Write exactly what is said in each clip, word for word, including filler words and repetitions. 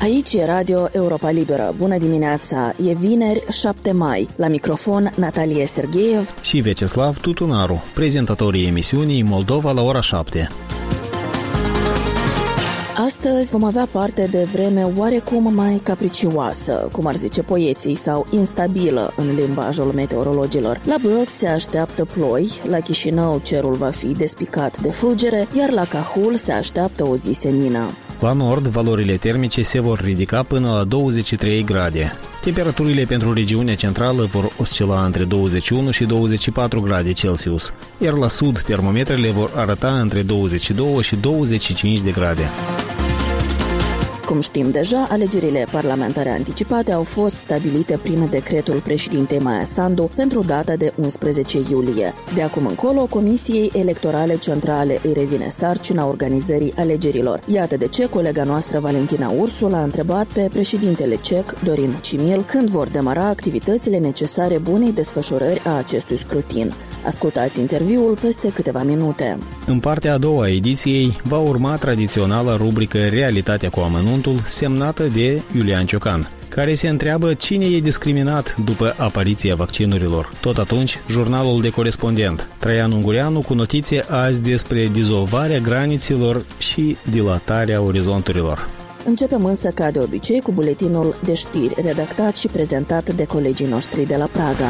Aici e Radio Europa Liberă. Bună dimineața! E vineri, șapte mai. La microfon, Natalia Sergeev și Vyacheslav Tutunaru, prezentatorii emisiunii Moldova la ora șapte. Astăzi vom avea parte de vreme oarecum mai capricioasă, cum ar zice poeții, sau instabilă în limbajul meteorologilor. La Bălți se așteaptă ploi, la Chișinău cerul va fi despicat de fulgere, iar la Cahul se așteaptă o zi senină. La nord, valorile termice se vor ridica până la douăzeci și trei grade. Temperaturile pentru regiunea centrală vor oscila între douăzeci și unu și douăzeci și patru grade Celsius, iar la sud termometrele vor arăta între douăzeci și doi și douăzeci și cinci de grade. Cum știm deja, alegerile parlamentare anticipate au fost stabilite prin decretul președintei Maia Sandu pentru data de unsprezece iulie. De acum încolo, Comisiei Electorale Centrale îi revine sarcina organizării alegerilor. Iată de ce colega noastră Valentina Ursu l-a întrebat pe președintele cec, Dorin Cimil, când vor demara activitățile necesare bunei desfășurări a acestui scrutin. Ascultați interviul peste câteva minute. În partea a doua a ediției va urma tradiționala rubrică Realitatea cu amănuntul, semnată de Iulian Ciocan, care se întreabă cine e discriminat după apariția vaccinurilor. Tot atunci, jurnalul de corespondent Traian Ungureanu cu notițe azi despre dizolvarea granițelor și dilatarea orizonturilor. Începem însă, ca de obicei, cu buletinul de știri redactat și prezentat de colegii noștri de la Praga.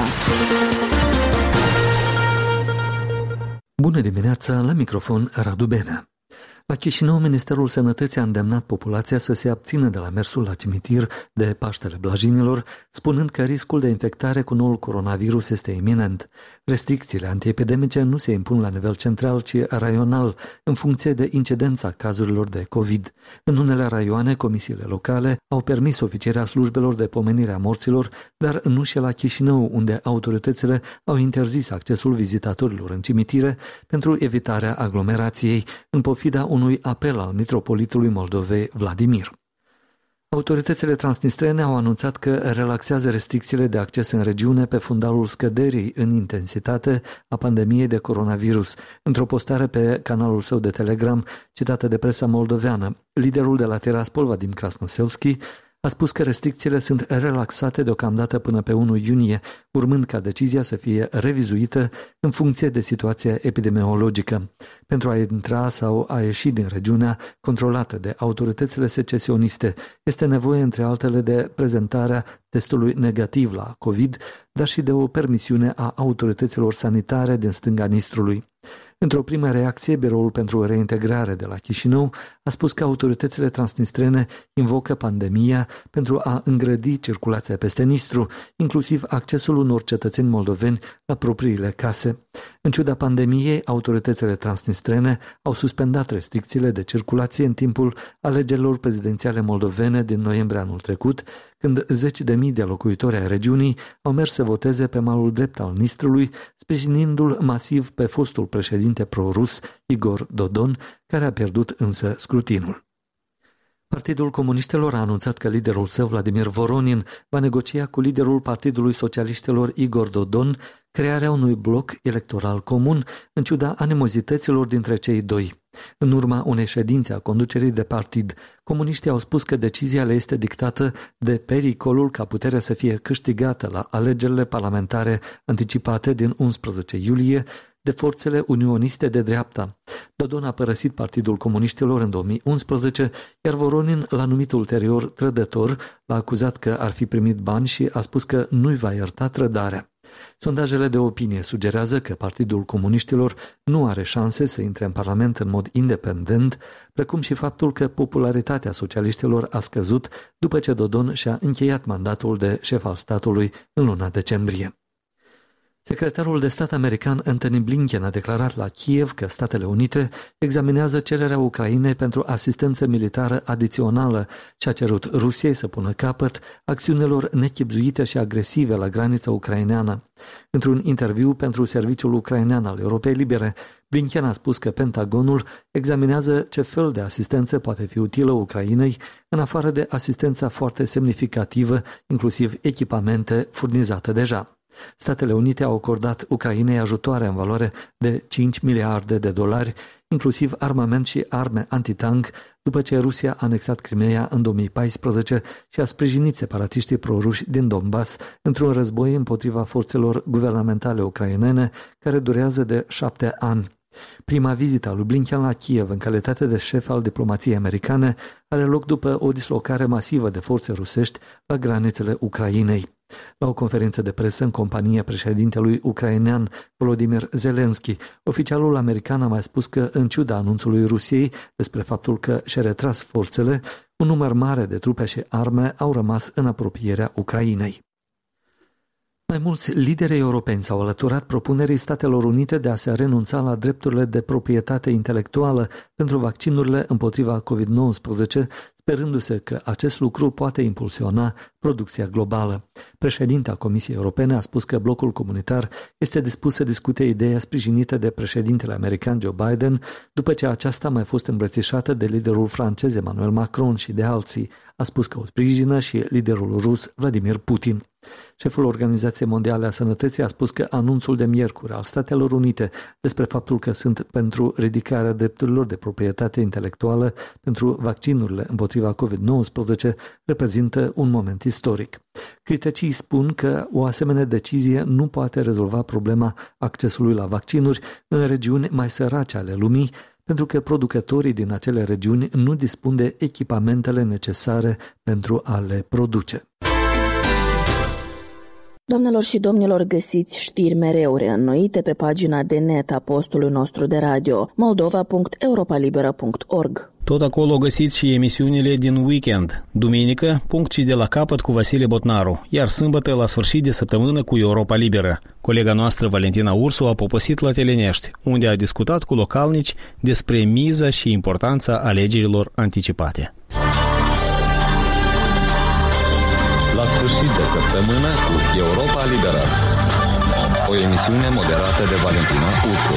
Bună dimineața, la microfon Radu Benea. La Chișinău, Ministerul Sănătății a îndemnat populația să se abțină de la mersul la cimitir de Paștele Blajinilor, spunând că riscul de infectare cu noul coronavirus este iminent. Restricțiile antiepidemice nu se impun la nivel central, ci raional, în funcție de incidența cazurilor de COVID. În unele raioane, comisiile locale au permis oficierea slujbelor de pomenire a morților, dar nu și la Chișinău, unde autoritățile au interzis accesul vizitatorilor în cimitire pentru evitarea aglomerației, în pofida unui apel al mitropolitului Moldovei Vladimir. Autoritățile transnistrene au anunțat că relaxează restricțiile de acces în regiune pe fundalul scăderii în intensitate a pandemiei de coronavirus. Într-o postare pe canalul său de Telegram, citată de presa moldoveană, liderul de la Tiraspol, Vadim Krasnoselski, a spus că restricțiile sunt relaxate deocamdată până pe unu iunie, urmând ca decizia să fie revizuită în funcție de situația epidemiologică. Pentru a intra sau a ieși din regiunea controlată de autoritățile secesioniste, este nevoie, între altele, de prezentarea testului negativ la COVID, dar și de o permisiune a autorităților sanitare din stânga Nistrului. Într-o primă reacție, Biroul pentru Reintegrare de la Chișinău a spus că autoritățile transnistrene invocă pandemia pentru a îngrădi circulația peste Nistru, inclusiv accesul unor cetățeni moldoveni la propriile case. În ciuda pandemiei, autoritățile transnistrene au suspendat restricțiile de circulație în timpul alegerilor prezidențiale moldovene din noiembrie anul trecut, când zeci de mii de locuitori ai regiunii au mers să voteze pe malul drept al Nistrului, sprijinindu-l masiv pe fostul președinte pro-rus Igor Dodon, care a pierdut însă scrutinul. Partidul Comuniștilor a anunțat că liderul său, Vladimir Voronin, va negocia cu liderul Partidului Socialiștilor, Igor Dodon, crearea unui bloc electoral comun, în ciuda animozităților dintre cei doi. În urma unei ședințe a conducerii de partid, comuniștii au spus că decizia le este dictată de pericolul ca puterea să fie câștigată la alegerile parlamentare anticipate din unsprezece iulie de forțele unioniste de dreapta. Dodon a părăsit Partidul Comuniștilor în două mii unsprezece, iar Voronin l-a numit ulterior trădător, l-a acuzat că ar fi primit bani și a spus că nu-i va ierta trădarea. Sondajele de opinie sugerează că Partidul Comuniștilor nu are șanse să intre în Parlament în mod independent, precum și faptul că popularitatea socialiștilor a scăzut după ce Dodon și-a încheiat mandatul de șef al statului în luna decembrie. Secretarul de stat american Antony Blinken a declarat la Kiev că Statele Unite examinează cererea Ucrainei pentru asistență militară adițională și a cerut Rusiei să pună capăt acțiunilor nechibzuite și agresive la granița ucraineană. Într-un interviu pentru serviciul ucrainean al Europei Libere, Blinken a spus că Pentagonul examinează ce fel de asistență poate fi utilă Ucrainei, în afară de asistența foarte semnificativă, inclusiv echipamente furnizate deja. Statele Unite au acordat Ucrainei ajutoare în valoare de cinci miliarde de dolari, inclusiv armament și arme antitank, după ce Rusia a anexat Crimeea în două mii paisprezece și a sprijinit separatiștii proruși din Donbass într-un război împotriva forțelor guvernamentale ucrainene care durează de șapte ani. Prima vizită a lui Blinken la Kiev în calitate de șef al diplomației americane are loc după o dislocare masivă de forțe rusești la granițele Ucrainei. La o conferință de presă în compania președintelui ucrainean Volodymyr Zelensky, oficialul american a mai spus că, în ciuda anunțului Rusiei despre faptul că și-a retras forțele, un număr mare de trupe și arme au rămas în apropierea Ucrainei. Mai mulți lideri europeni s-au alăturat propunerii Statelor Unite de a se renunța la drepturile de proprietate intelectuală pentru vaccinurile împotriva covid nouăsprezece, sperându-se că acest lucru poate impulsiona producția globală. Președinta Comisiei Europene a spus că blocul comunitar este dispus să discute ideea sprijinită de președintele american Joe Biden, după ce aceasta a mai fost îmbrățișată de liderul francez Emmanuel Macron și de alții. A spus că o sprijină și liderul rus Vladimir Putin. Șeful Organizației Mondiale a Sănătății a spus că anunțul de miercuri al Statelor Unite despre faptul că sunt pentru ridicarea drepturilor de proprietate intelectuală pentru vaccinurile împotriva covid nouăsprezece reprezintă un moment istoric. Criticii spun că o asemenea decizie nu poate rezolva problema accesului la vaccinuri în regiuni mai sărace ale lumii, pentru că producătorii din acele regiuni nu dispun de echipamentele necesare pentru a le produce. Doamnelor și domnilor, găsiți știri mereu reînnoite pe pagina de net a postului nostru de radio moldova punct europalibera punct org. Tot acolo găsiți și emisiunile din weekend. Duminică, punct și de la capăt cu Vasile Botnaru, iar sâmbătă la sfârșit de săptămână cu Europa Liberă. Colega noastră Valentina Ursu a poposit la Telenești, unde a discutat cu localnici despre miza și importanța alegerilor anticipate. La sfârșit de săptămână cu Europa Liberă. O emisiune moderată de Valentina Ursu.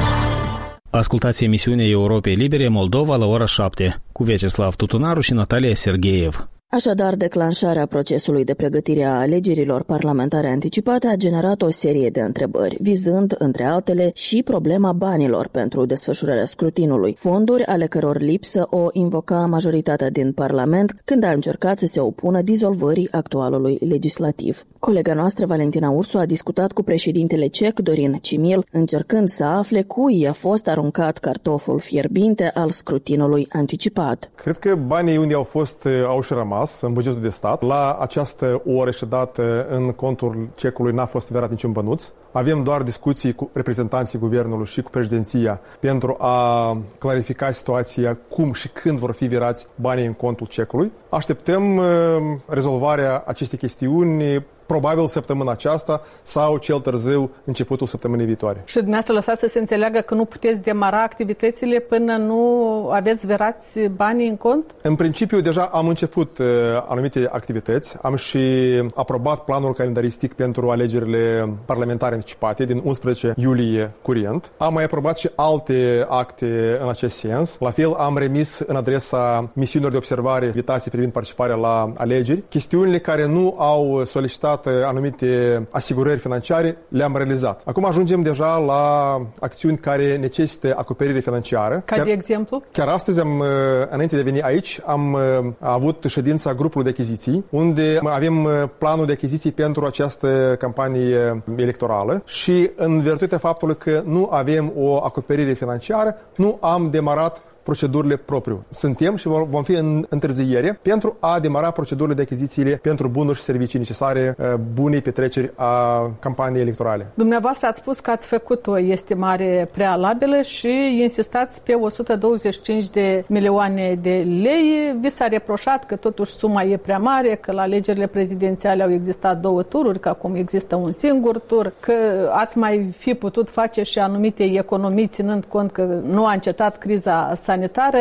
Ascultați emisiunea Europei Libere Moldova la ora șapte cu Vyacheslav Tutunaru și Natalia Sergeev. Așadar, declanșarea procesului de pregătire a alegerilor parlamentare anticipate a generat o serie de întrebări, vizând, între altele, și problema banilor pentru desfășurarea scrutinului, fonduri ale căror lipsă o invoca majoritatea din Parlament când a încercat să se opună dizolvării actualului legislativ. Colega noastră, Valentina Ursu, a discutat cu președintele cec Dorin Cimil, încercând să afle cui a fost aruncat cartoful fierbinte al scrutinului anticipat. Cred că banii unde au fost au și rămas în bugetul de stat. La această oră și dată în contul cecului n-a fost verat niciun bănuț. Avem doar discuții cu reprezentanții guvernului și cu președinția pentru a clarifica situația, cum și când vor fi virați banii în contul cecului. Așteptăm rezolvarea acestei chestiuni probabil săptămâna aceasta sau cel târziu începutul săptămânii viitoare. Și dumneavoastră lăsați să se înțeleagă că nu puteți demara activitățile până nu aveți virați banii în cont? În principiu, deja am început uh, anumite activități. Am și aprobat planul calendaristic pentru alegerile parlamentare anticipate din unsprezece iulie curent. Am mai aprobat și alte acte în acest sens. La fel, am remis în adresa misiunilor de observare invitații privind participarea la alegeri. Chestiunile care nu au solicitat anumite asigurări financiare, le-am realizat. Acum ajungem deja la acțiuni care necesită acoperire financiară. Ca chiar, de exemplu? Chiar astăzi, am, înainte de a veni aici, am avut ședința grupului de achiziții, unde avem planul de achiziții pentru această campanie electorală și în virtutea faptului că nu avem o acoperire financiară, nu am demarat procedurile propriu. Suntem și vom fi în întârziere pentru a demara procedurile de achizițiile pentru bunuri și servicii necesare bunei petreceri a campaniei electorale. Dumneavoastră ați spus că ați făcut o estimare prealabilă și insistați pe o sută douăzeci și cinci de milioane de lei. Vi s-a reproșat că totuși suma e prea mare, că la alegerile prezidențiale au existat două tururi, că acum există un singur tur, că ați mai fi putut face și anumite economii ținând cont că nu a încetat criza sanitară.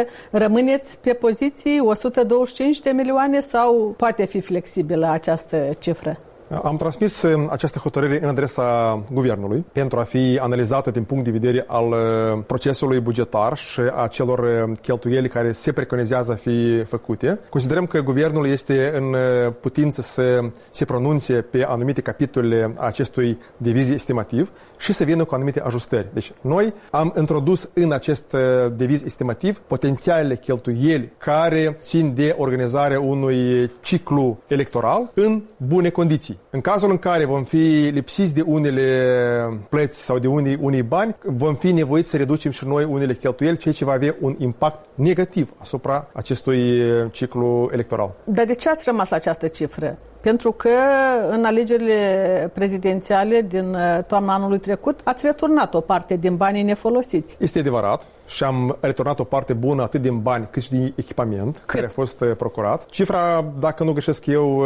Rămâneți pe poziții o sută douăzeci și cinci de milioane sau poate fi flexibilă această cifră? Am transmis această hotărâre în adresa Guvernului pentru a fi analizată din punct de vedere al procesului bugetar și a celor cheltuieli care se preconizează a fi făcute. Considerăm că Guvernul este în putință să se pronunțe pe anumite capitole acestui deviz estimativ și să vină cu anumite ajustări. Deci noi am introdus în acest deviz estimativ potențialele cheltuieli care țin de organizarea unui ciclu electoral în bune condiții. În cazul în care vom fi lipsiți de unele plăți sau de unii, unii bani, vom fi nevoiți să reducem și noi unele cheltuieli, ceea ce va avea un impact negativ asupra acestui ciclu electoral. Dar de ce ați rămas la această cifră? Pentru că în alegerile prezidențiale din toamna anului trecut ați returnat o parte din banii nefolosiți. Este adevărat și am returnat o parte bună atât din bani cât și din echipament Cât? care a fost procurat. Cifra, dacă nu greșesc eu,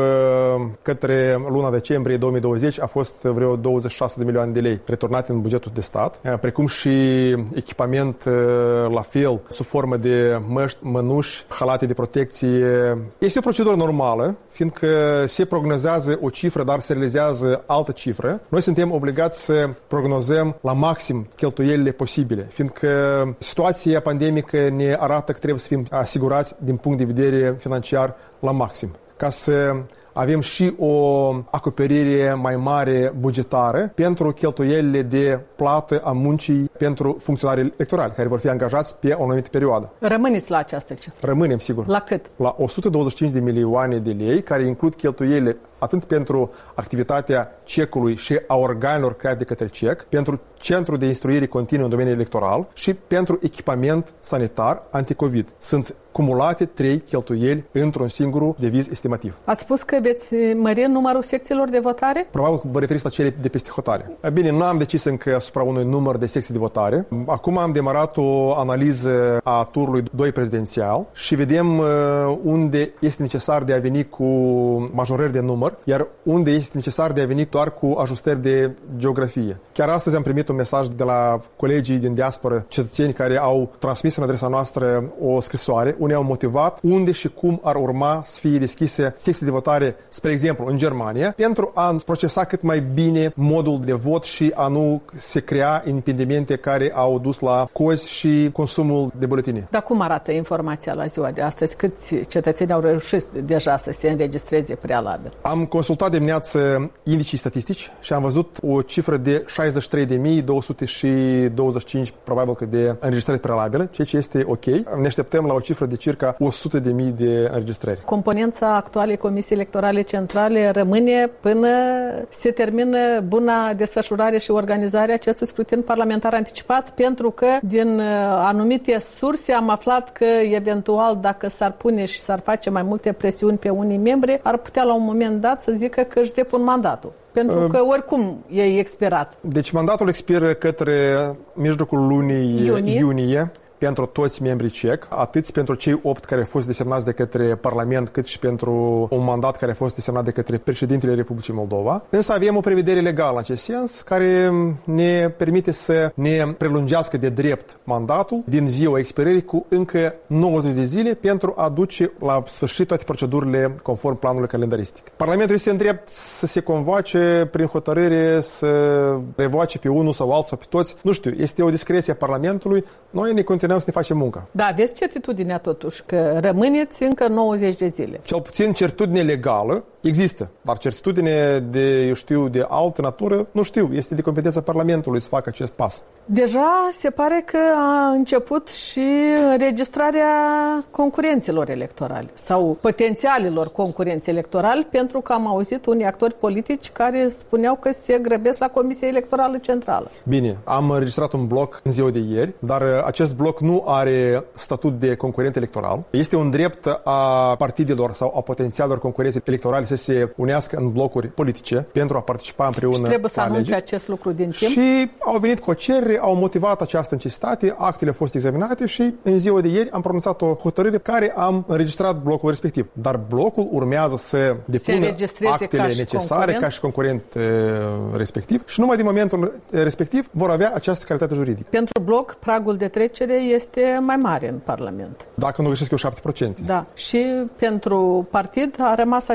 către luna decembrie două mii douăzeci a fost vreo douăzeci și șase de milioane de lei returnate în bugetul de stat, precum și echipament la fel, sub formă de măști, mănuși, halate de protecție. Este o procedură normală, fiindcă se prognozează o cifră, dar se realizează altă cifră. Noi suntem obligați să prognozăm la maxim cheltuielile posibile, fiindcă situația pandemică ne arată că trebuie să fim asigurați din punct de vedere financiar la maxim, ca să avem și o acoperire mai mare bugetară pentru cheltuielile de plată a muncii pentru funcționarii electorali, care vor fi angajați pe o anumită perioadă. Rămâneți la această cifră? Rămânem, sigur. La cât? La o sută douăzeci și cinci de milioane de lei, care includ cheltuielile atât pentru activitatea cecului și a organelor create de către cec, pentru centru de instruire continuă în domeniul electoral și pentru echipament sanitar anticovid. Sunt cumulate trei cheltuieli într-un singur deviz estimativ. Ați spus că veți mări numărul secțiilor de votare? Probabil că vă referiți la cele de peste hotare. Bine, nu am decis încă asupra unui număr de secții de votare. Acum am demarat o analiză a turului doi prezidențial și vedem unde este necesar de a veni cu majorări de număr, iar unde este necesar de a veni doar cu ajustări de geografie. Chiar astăzi am primit un mesaj de la colegii din diasporă, cetățeni care au transmis în adresa noastră o scrisoare, unde au motivat unde și cum ar urma să fie deschise secții de votare, spre exemplu, în Germania, pentru a procesa cât mai bine modul de vot și a nu se crea impedimente care au dus la cozi și consumul de buletine. Dar cum arată informația la ziua de astăzi? Câți cetățeni au reușit deja să se înregistreze prealabil? Am consultat de dimineață indicii statistici și am văzut o cifră de șaizeci și trei de mii două sute douăzeci și cinci probabil că de înregistrări prealabile, ceea ce este ok. Ne așteptăm la o cifră de circa o sută de mii de înregistrări. Componența actualei Comisiei Electorale Centrale rămâne până se termină buna desfășurare și organizarea acestui scrutin parlamentar anticipat, pentru că din anumite surse am aflat că eventual dacă s-ar pune și s-ar face mai multe presiuni pe unii membri, ar putea la un moment dat să zică că își depun mandatul. Pentru că oricum e expirat. Deci mandatul expiră către mijlocul lunii iunie, iunie pentru toți membrii cec, atât pentru cei opt care au fost desemnați de către Parlament, cât și pentru un mandat care a fost desemnat de către președintele Republicii Moldova. Însă avem o prevedere legală în acest sens, care ne permite să ne prelungească de drept mandatul din ziua expirării cu încă nouăzeci de zile pentru a duce la sfârșit toate procedurile conform planului calendaristic. Parlamentul este în drept să se convoace prin hotărâre, să revoace pe unul sau altul sau pe toți. Nu știu, este o discreție a Parlamentului. Noi ne continuăm să ne facem munca. Da, aveți certitudinea totuși că rămâneți încă nouăzeci de zile. Cel puțin certitudine legală există, dar certitudine de, eu știu, de altă natură, nu știu, este de competența Parlamentului să facă acest pas. Deja se pare că a început și înregistrarea concurenților electorali sau potențialilor concurenți electorali, pentru că am auzit unii actori politici care spuneau că se grăbesc la Comisia Electorală Centrală. Bine, am înregistrat un bloc în ziua de ieri, dar acest bloc nu are statut de concurent electoral. Este un drept a partidelor sau a potențialilor concurenți electorali să se unească în blocuri politice pentru a participa împreună. Și trebuie să anunțe acest lucru din timp. Și au venit cu o cerere, au motivat această necesitate, actele au fost examinate și în ziua de ieri am pronunțat o hotărâre care am înregistrat blocul respectiv. Dar blocul urmează să depună actele ca necesare concurent. ca și concurent e, respectiv și numai din momentul respectiv vor avea această calitate juridică. Pentru bloc, pragul de trecere este mai mare în Parlament. Dacă nu greșesc eu, șapte la sută. Da. Și pentru partid a rămas același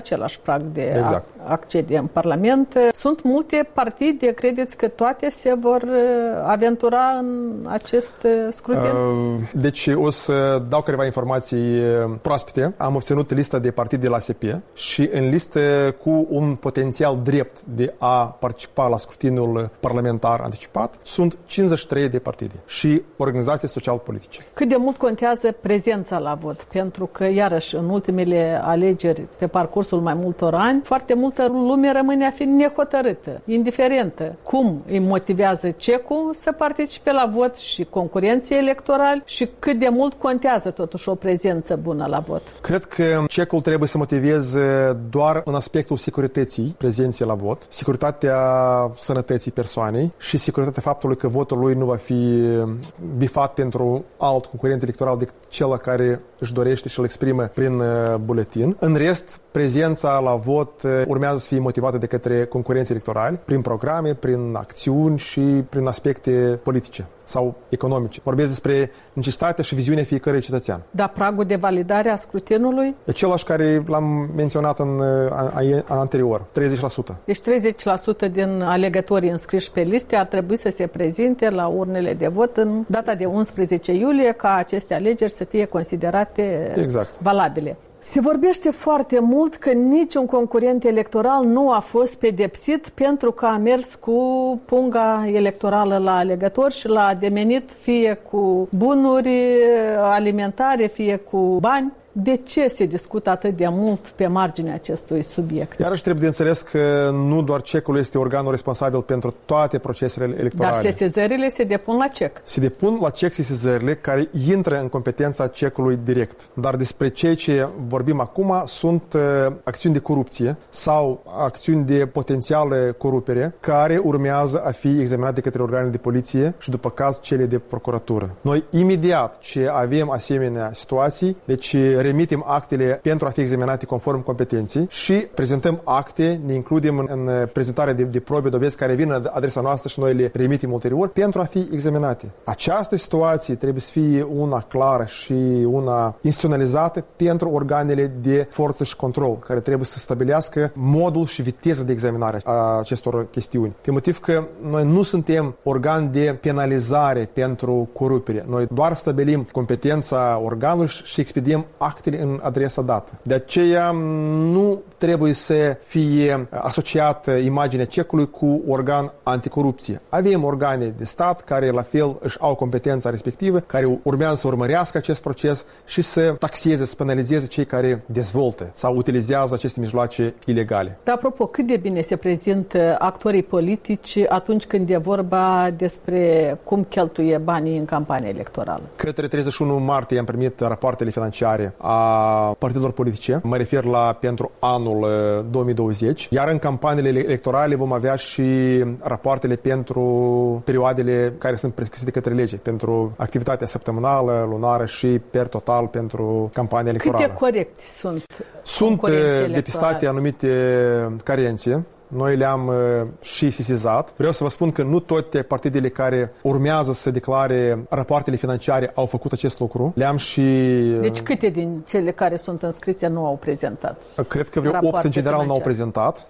prag de exact. a accede în Parlament. Sunt multe partide, credeți că toate se vor aventura în acest scrutin? Deci o să dau câteva informații proaspete. Am obținut lista de partide de la S P și în listă cu un potențial drept de a participa la scrutinul parlamentar anticipat sunt cincizeci și trei de partide și organizații social-politice. Cât de mult contează prezența la vot? Pentru că, iarăși, în ultimele alegeri, pe parcursul mai multor ani, foarte multă lume rămâne a fi nehotărâtă, indiferentă. Cum îi motivează cecul să participe la vot și concurenții electorali și cât de mult contează totuși o prezență bună la vot? Cred că cecul trebuie să motiveze doar în aspectul securității prezenței la vot, securitatea sănătății persoanei și securitatea faptului că votul lui nu va fi bifat pentru alt concurent electoral decât cel care își dorește și îl exprimă prin buletin. În rest, prezența la vot urmează să fie motivată de către concurenții electorali prin programe, prin acțiuni și prin aspecte politice sau economice. Vorbesc despre necesitatea și viziunea fiecărui cetățean. Dar pragul de validare a scrutinului? E același care l-am menționat în an anterior, treizeci la sută. Deci treizeci la sută din alegătorii înscriși pe liste ar trebui să se prezinte la urnele de vot în data de unsprezece iulie ca aceste alegeri să fie considerate exact. valabile. Se vorbește foarte mult că niciun concurent electoral nu a fost pedepsit pentru că a mers cu punga electorală la alegători și l-a ademenit fie cu bunuri alimentare, fie cu bani. De ce se discută atât de mult pe marginea acestui subiect? Iarăși trebuie de înțeles că nu doar cecul este organul responsabil pentru toate procesele electorale. Dar sesizările se depun la cec. Se depun la cec sesizările care intră în competența cecului direct. Dar despre ceea ce vorbim acum sunt uh, acțiuni de corupție sau acțiuni de potențială corupere care urmează a fi examinate de către organele de poliție și după caz cele de procuratură. Noi imediat ce avem asemenea situații, deci remitem actele pentru a fi examinate conform competenței și prezentăm acte, ne includem în, în prezentarea de, de probe, dovezi care vin în adresa noastră și noi le remitem ulterior pentru a fi examinate. Această situație trebuie să fie una clară și una instituționalizată pentru organele de forță și control, care trebuie să stabilească modul și viteza de examinare a acestor chestiuni. Pe motiv că noi nu suntem organ de penalizare pentru corupere. Noi doar stabilim competența organului și expediem actele în adresa dată. De aceea nu trebuie să fie asociată imaginea cecului cu organ anticorupție. Avem organe de stat care la fel își au competența respectivă, care urmează să urmărească acest proces și să taxeze, să penalizeze cei care dezvoltă sau utilizează aceste mijloace ilegale. Dar apropo, cât de bine se prezintă actorii politici atunci când e vorba despre cum cheltuie banii în campania electorală? Către treizeci și unu martie am primit rapoartele financiare a partidelor politice, mă refer la pentru anul două mii douăzeci, iar în campaniile electorale vom avea și rapoartele pentru perioadele care sunt prescrise de către lege, pentru activitatea săptămânală, lunară și per total pentru campania electorală. Cât de corecți sunt Sunt depistate anumite carențe. Noi le-am uh, și sesizat. Vreau să vă spun că nu toate partidele care urmează să declare rapoartele financiare au făcut acest lucru. Le-am și... Uh, deci câte din cele care sunt înscrise nu au prezentat? Cred că vreo opt în general nu au prezentat.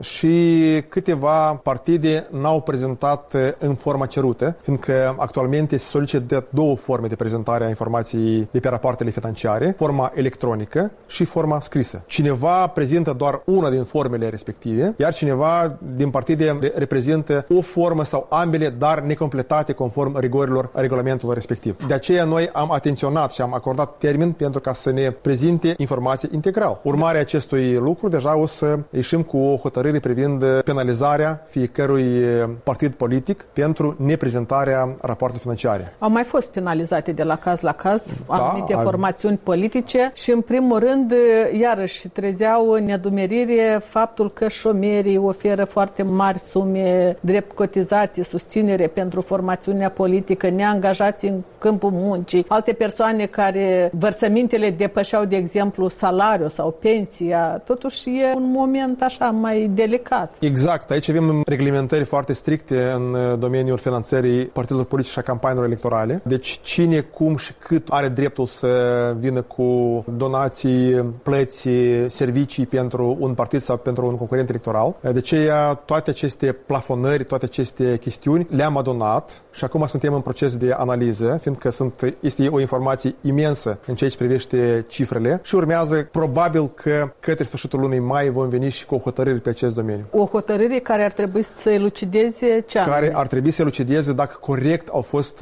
Și câteva partide n-au prezentat în forma cerută, fiindcă actualmente se solicită două forme de prezentare a informației de pe rapoartele financiare, forma electronică și forma scrisă. Cineva prezintă doar una din formele respective, iar cineva din partide reprezintă o formă sau ambele, dar necompletate conform rigorilor regulamentului respectiv. De aceea noi am atenționat și am acordat termen pentru ca să ne prezinte informații integral. Urmarea acestui lucru, deja o să ieșim cu o hotărâre privind penalizarea fiecărui partid politic pentru neprezentarea rapoartelor financiare. Au mai fost penalizate de la caz la caz da, anumite a... formațiuni politice și în primul rând iarăși trezeau în nedumerire faptul că șomerii oferă foarte mari sume drept cotizații, susținere pentru formațiunea politică, neangajați în câmpul muncii, alte persoane care vărsămintele depășeau, de exemplu, salariul sau pensia. Totuși e un moment așa mai e delicat. Exact. Aici avem reglementări foarte stricte în domeniul finanțării partidelor politice și a campaniilor electorale. Deci cine, cum și cât are dreptul să vină cu donații, plăți, servicii pentru un partid sau pentru un concurent electoral. De aceea toate aceste plafonări, toate aceste chestiuni le-am adunat și acum suntem în proces de analiză, fiindcă sunt, este o informație imensă în ceea ce privește cifrele și urmează probabil că către sfârșitul lunii mai vom veni și cu o hotărâre pe acest domeniu. O hotărâre care ar trebui să elucideze ce anume? Care ar trebui să elucideze dacă corect au fost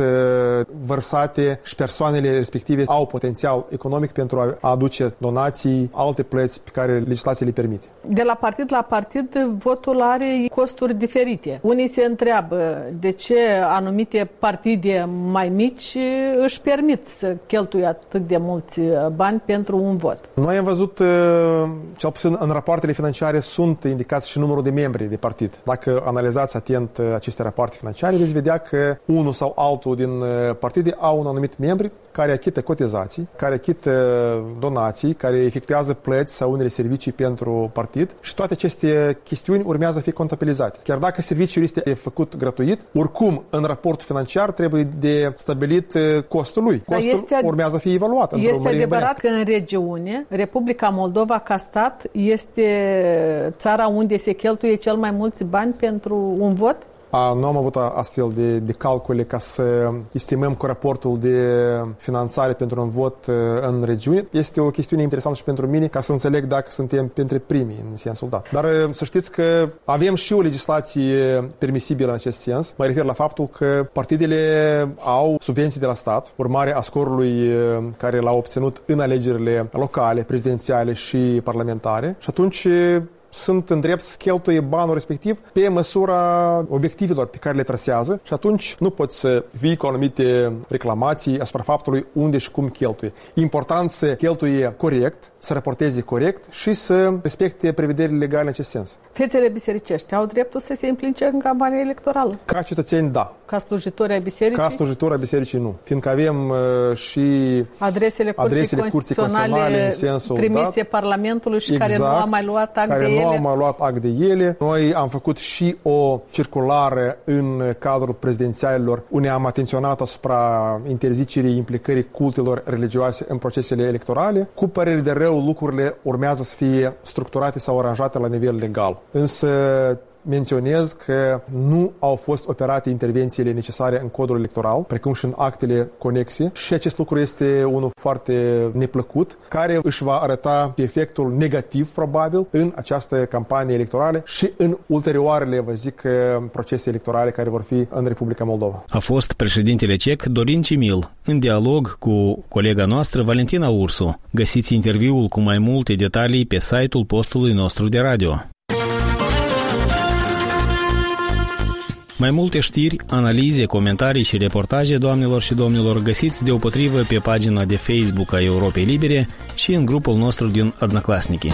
vărsate și persoanele respective au potențial economic pentru a aduce donații, alte plăți pe care legislația le permite. De la partid la partid, votul are costuri diferite. Unii se întreabă de ce anumite partide mai mici își permit să cheltuie atât de mulți bani pentru un vot. Noi am văzut, cel puțin în rapoartele financiare, sunt indicați și numărul de membri de partid. Dacă analizați atent aceste rapoarte financiare, veți vedea că unul sau altul din partide au un anumit membri care achită cotizații, care achită donații, care efectuează plăți sau unele servicii pentru partid și toate aceste chestiuni urmează să fie contabilizate. Chiar dacă serviciul este făcut gratuit, oricum în raportul financiar trebuie de stabilit costul lui. Costul este, urmează să fie evaluat. Este adevărat că în regiune, Republica Moldova ca stat este țara unde se cheltuie cel mai mulți bani pentru un vot? A, nu am avut astfel de, de calcule ca să estimăm cu raportul de finanțare pentru un vot în regiune. Este o chestiune interesantă și pentru mine ca să înțeleg dacă suntem printre primii în sensul dat. Dar să știți că avem și o legislație permisibilă în acest sens. Mă refer la faptul că partidele au subvenții de la stat, urmare a scorului care l-au obținut în alegerile locale, prezidențiale și parlamentare și atunci sunt în drept să cheltuie banul respectiv pe măsura obiectivelor pe care le trasează și atunci nu poți să vii cu anumite reclamații asupra faptului unde și cum cheltuie. Important să cheltuie corect, să raporteze corect și să respecte prevederile legale în acest sens. Fețele bisericești au dreptul să se implice în campania electorală? Ca cetățeni, da. Ca slujitori ai bisericii? Ca slujitori ai bisericii, nu. Fiindcă avem uh, și adresele curții, adresele curții constituționale în sensul trimise dat, Parlamentului și exact, care nu au mai luat act care de nu ele. au mai luat act de ele. Noi am făcut și o circulară în cadrul prezidențialilor, unde am atenționat asupra interzicerii implicării cultelor religioase în procesele electorale. Cu părere de rău, lucrurile urmează să fie structurate sau aranjate la nivel legal. Însă menționez că nu au fost operate intervențiile necesare în codul electoral, precum și în actele conexe și acest lucru este unul foarte neplăcut, care își va arăta efectul negativ, probabil, în această campanie electorală și în ulterioarele, vă zic, procese electorale care vor fi în Republica Moldova. A fost președintele cec Dorin Cimil, în dialog cu colega noastră Valentina Ursu. Găsiți interviul cu mai multe detalii pe site-ul postului nostru de radio. Mai multe știri, analize, comentarii și reportaje, doamnelor și domnilor, găsiți deopotrivă pe pagina de Facebook a Europei Libere și în grupul nostru din Odnoklassniki.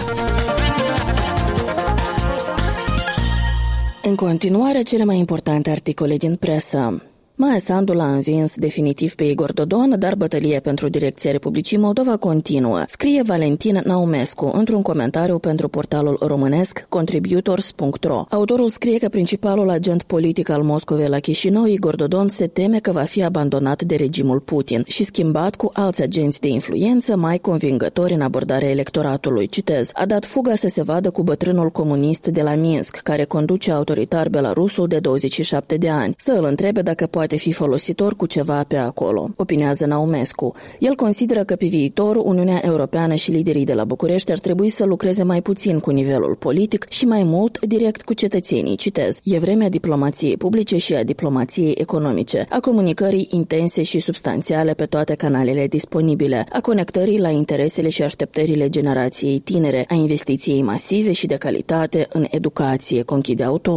În continuare, cele mai importante articole din presă. Maia Sandu l-a învins definitiv pe Igor Dodon, dar bătălia pentru direcția Republicii Moldova continuă, scrie Valentin Naumescu într-un comentariu pentru portalul românesc contributors punct ro. Autorul scrie că principalul agent politic al Moscovei la Chișinău, Igor Dodon, se teme că va fi abandonat de regimul Putin și schimbat cu alți agenți de influență mai convingători în abordarea electoratului. Citez, a dat fuga să se vadă cu bătrânul comunist de la Minsk, care conduce autoritar belarusul de douăzeci și șapte de ani, să îl întrebe dacă poate fi folositor cu ceva pe acolo, opinează Naumescu. El consideră că pe viitor Uniunea Europeană și liderii de la București ar trebui să lucreze mai puțin cu nivelul politic și mai mult direct cu cetățenii. Citez, e vremea diplomației publice și a diplomației economice, a comunicării intense și substanțiale pe toate canalele disponibile, a conectării la interesele și așteptările generației tinere, a investiției masive și de calitate în educație, conchide autorul.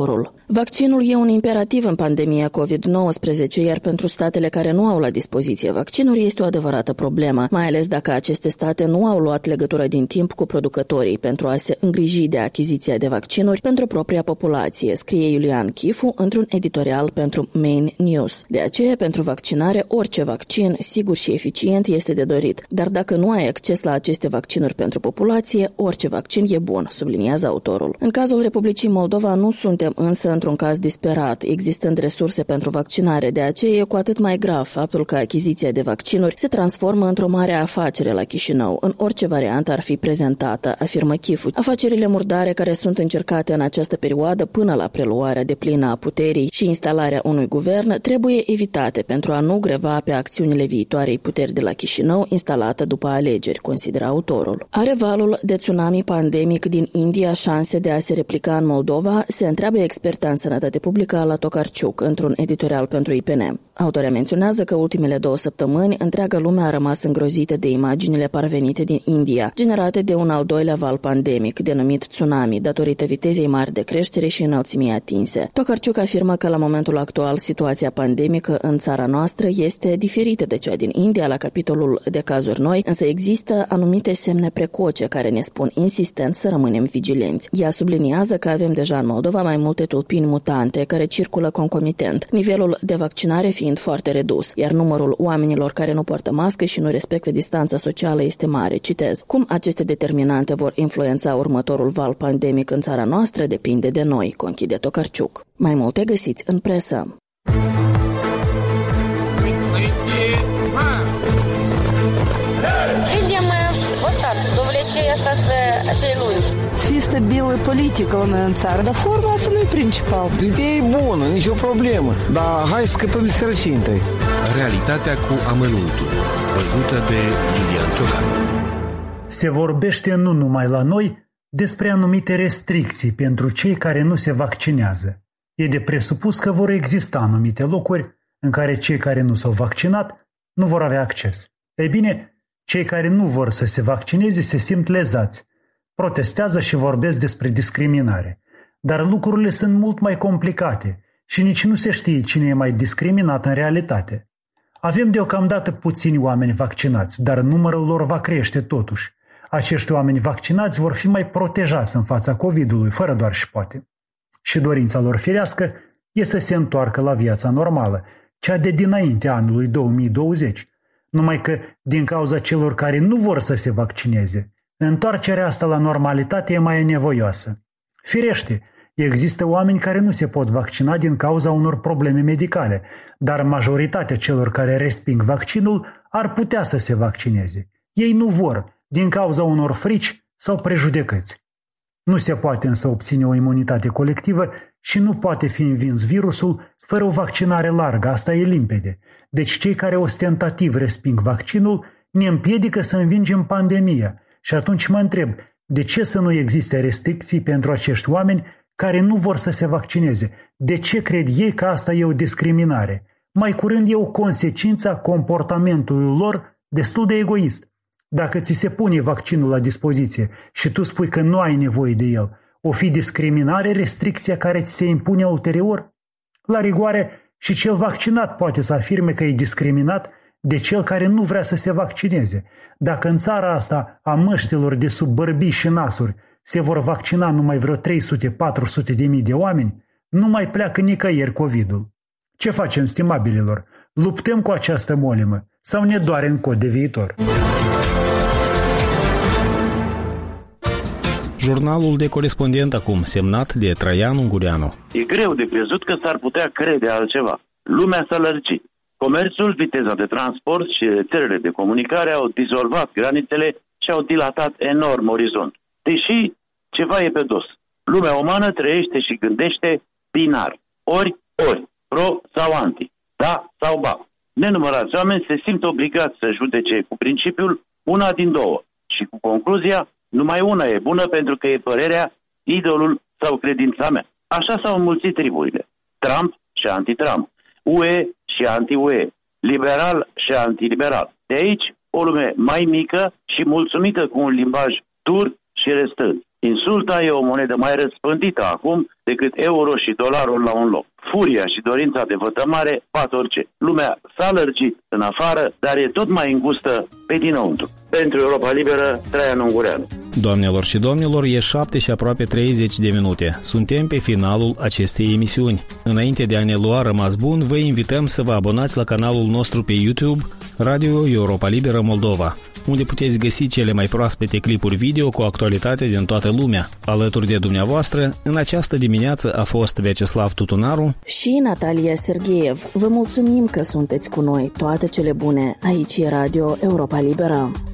Vaccinul e un imperativ în pandemia covid nouăsprezece, iar pentru statele care nu au la dispoziție vaccinuri este o adevărată problemă, mai ales dacă aceste state nu au luat legătură din timp cu producătorii pentru a se îngriji de achiziția de vaccinuri pentru propria populație, scrie Iulian Chifu într-un editorial pentru Main News. De aceea, pentru vaccinare, orice vaccin, sigur și eficient, este de dorit. Dar dacă nu ai acces la aceste vaccinuri pentru populație, orice vaccin e bun, subliniază autorul. În cazul Republicii Moldova nu suntem însă într-un caz disperat, existând resurse pentru vaccinare. De aceea e cu atât mai grav faptul că achiziția de vaccinuri se transformă într-o mare afacere la Chișinău, în orice variantă ar fi prezentată, afirmă Chifu. Afacerile murdare care sunt încercate în această perioadă până la preluarea deplină a puterii și instalarea unui guvern trebuie evitate pentru a nu greva pe acțiunile viitoarei puteri de la Chișinău instalată după alegeri, consideră autorul. Are valul de tsunami pandemic din India șanse de a se replica în Moldova? Se întreabă experta în sănătate publică la Tokarczuk într-un editorial pentru I P N. Autoarea menționează că ultimele două săptămâni întreaga lume a rămas îngrozită de imaginile parvenite din India, generate de un al doilea val pandemic, denumit tsunami, datorită vitezei mari de creștere și înălțimii atinse. Tokarczuk afirmă că la momentul actual situația pandemică în țara noastră este diferită de cea din India la capitolul de cazuri noi, însă există anumite semne precoce care ne spun insistent să rămânem vigilenți. Ea subliniază că avem deja în Moldova mai multe tulpini mutante care circulă concomitent, nivelul de vaccinare fiind foarte redus, iar numărul oamenilor care nu poartă mască și nu respectă distanța socială este mare. Citez: cum aceste determinante vor influența următorul val pandemic în țara noastră depinde de noi, conchide Tokarczuk. Mai multe găsiți în presă. Să fie stabilă politică la noi în țară, dar forma asta nu e principal. Ideea e bună, nicio problemă, dar hai să scăpăm de sărăcie întâi. Realitatea cu amănuntul, văzută de Iulian Ciocan. Se vorbește nu numai la noi despre anumite restricții pentru cei care nu se vaccinează. E de presupus că vor exista anumite locuri în care cei care nu s-au vaccinat nu vor avea acces. Ei bine, cei care nu vor să se vaccineze se simt lezați, protestează și vorbesc despre discriminare. Dar lucrurile sunt mult mai complicate și nici nu se știe cine e mai discriminat în realitate. Avem deocamdată puțini oameni vaccinați, dar numărul lor va crește totuși. Acești oameni vaccinați vor fi mai protejați în fața COVID-ului, fără doar și poate. Și dorința lor firească e să se întoarcă la viața normală, cea de dinainte anului două mii douăzeci. Numai că, din cauza celor care nu vor să se vaccineze, întoarcerea asta la normalitate e mai nevoioasă. Firește, există oameni care nu se pot vaccina din cauza unor probleme medicale, dar majoritatea celor care resping vaccinul ar putea să se vaccineze. Ei nu vor, din cauza unor frici sau prejudecăți. Nu se poate însă obține o imunitate colectivă și nu poate fi învins virusul fără o vaccinare largă, asta e limpede. Deci cei care ostentativ resping vaccinul ne împiedică să învingem pandemia. Și atunci mă întreb, de ce să nu existe restricții pentru acești oameni care nu vor să se vaccineze? De ce cred ei că asta e o discriminare? Mai curând e o consecință a comportamentului lor destul de egoist. Dacă ți se pune vaccinul la dispoziție și tu spui că nu ai nevoie de el, o fi discriminare restricția care ți se impune ulterior? La rigoare, și cel vaccinat poate să afirme că e discriminat de cel care nu vrea să se vaccineze. Dacă în țara asta a măștilor de sub bărbii și nasuri se vor vaccina numai vreo trei sute patru sute de mii de oameni, nu mai pleacă nicăieri COVID-ul. Ce facem, stimabililor? Luptăm cu această molimă sau ne doare în cod de viitor? Jurnalul de corespondent acum, semnat de Traian Ungureanu. E greu de crezut că s-ar putea crede altceva. Lumea s-a lărgit. Comerțul, viteza de transport și rețelele de comunicare au dizolvat granițele și au dilatat enorm orizont. Deși ceva e pe dos. Lumea umană trăiește și gândește binar. Ori, ori, pro sau anti, da sau ba. Nenumărați oameni se simt obligați să judece cu principiul una din două și cu concluzia numai una e bună pentru că e părerea, idolul sau credința mea. Așa s-au înmulțit triburile. Trump și anti-Trump, U E și anti-U E, liberal și antiliberal. De aici o lume mai mică și mulțumită cu un limbaj dur și restrâns. Insulta e o monedă mai răspândită acum decât euro și dolarul la un loc. Furia și dorința de vătămare bat orice. Lumea s-a lărgit în afară, dar e tot mai îngustă pe dinăuntru. Pentru Europa Liberă, Traian Ungureanu. Doamnelor și domnilor, e șapte și aproape treizeci de minute. Suntem pe finalul acestei emisiuni. Înainte de a ne lua rămas bun, vă invităm să vă abonați la canalul nostru pe YouTube, Radio Europa Liberă Moldova, unde puteți găsi cele mai proaspete clipuri video cu actualitate din toată lumea. Alături de dumneavoastră, în această dimineață a fost Vyacheslav Tutunaru și Natalia Sergeev. Vă mulțumim că sunteți cu noi. Toate cele bune. Aici e Radio Europa Liberă.